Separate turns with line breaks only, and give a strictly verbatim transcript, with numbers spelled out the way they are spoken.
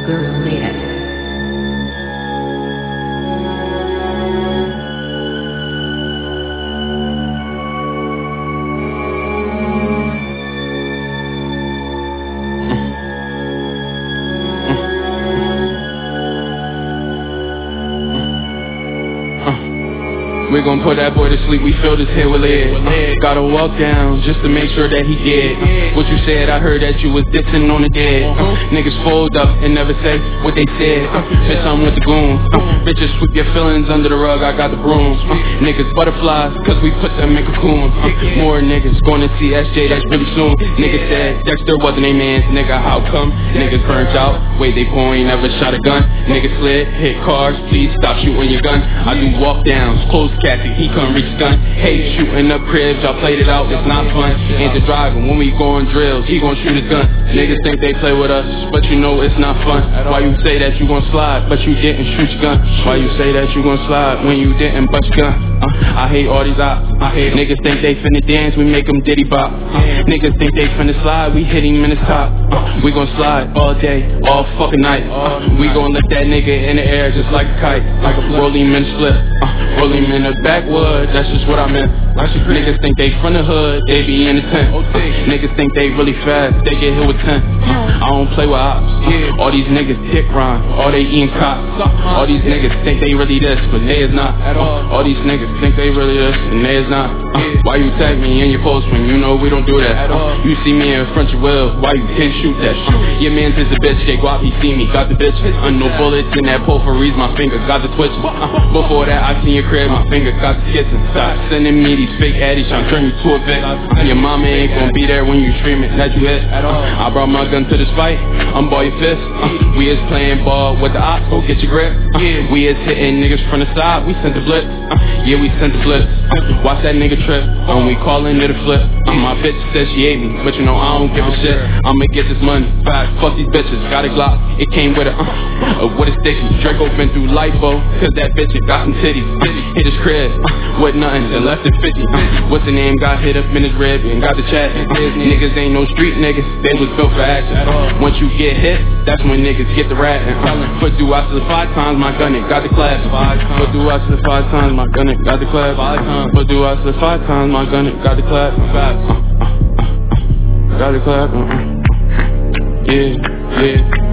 Guru made it.
We gon' put that boy to sleep, we fill this head with lead. Gotta walk down just to make sure that he dead. What you said, I heard that you was dissing on the dead. uh, Niggas fold up and never say what they said. uh, Bitch, I'm with the goons. uh, Bitches sweep your feelings under the rug, I got the brooms. uh, Niggas butterflies, cause we put them in cocoons. uh, More niggas gonna see S J, that's really soon. Niggas said Dexter wasn't a man's nigga, how come? Niggas burnt out, wait they point, never shot a gun. Niggas slid, hit cars, please stop shooting your gun. I do walk downs, close Cassie, he couldn't reach gun. Hey, shooting up cribs, y'all played it out, it's not fun. And the driver, when we go on drills, he gon' shoot his gun. Niggas think they play with us, but you know it's not fun. Why you say that you gon' slide, but you didn't shoot your gun? Why you say that you gon' slide when you didn't bust your gun? Uh, I hate all these ops, I hate niggas think they finna dance, we make them diddy bop. uh, Niggas think they finna slide, we hit him in his top. uh, We gon' slide all day, all fucking night. uh, We gon' lift that nigga in the air just like a kite. Like a roll him in split, uh, roll him in the backwood, that's just what I meant. Niggas think they from the hood, they be in the tent. Niggas think they really fast, they get hit with ten. uh, I don't play with ops. uh, All these niggas dick rhyme, all they eating cops. All these niggas think they really this, but they is not. uh, All these niggas think they really this, and they is not. uh, Why you tag me in your post when you know we don't do that? uh, You see me in front your will, why you can't shoot that? uh, Your man's is a bitch, Jay Guap, he see me, got the bitch. uh, No bullets in that pole for reason, my fingers got the twitch. uh, Before that I seen your crib, my fingers got the skitting. Stop sending me these fake addies, trying to turn you to a vet. uh, Your mama ain't gon' be there when you stream it, that you hit. uh, I brought my gun to this fight, I'm ball your fist. uh, We is playing ball with the ops, go get your grip. uh, We is hitting niggas from the side, we sent the blitz. uh, Yeah, we sent the blitz. uh, Watch that nigga trip, um, we callin' it a flip. uh, My bitch said she ate me, but you know I don't give a shit. I'ma get this money, fast, fuck these bitches. Got a Glock, it came with a, uh, uh, with a sticky. Draco been through lipo, cause that bitch it got some titties. Hit his crib, uh, with nothing, and left it fifty. uh, What's the name, got hit up in his rib and got the chat. uh, Niggas ain't no street niggas, they was built for action. uh, Once you get hit, that's when niggas get the rat. uh, Put through us the five times, my gun it got the clap. Put through us the five times, my gun it got the clap. Put through us the five times, my gun it got the clap. uh, uh, uh, Got the clap, uh, uh, yeah, yeah.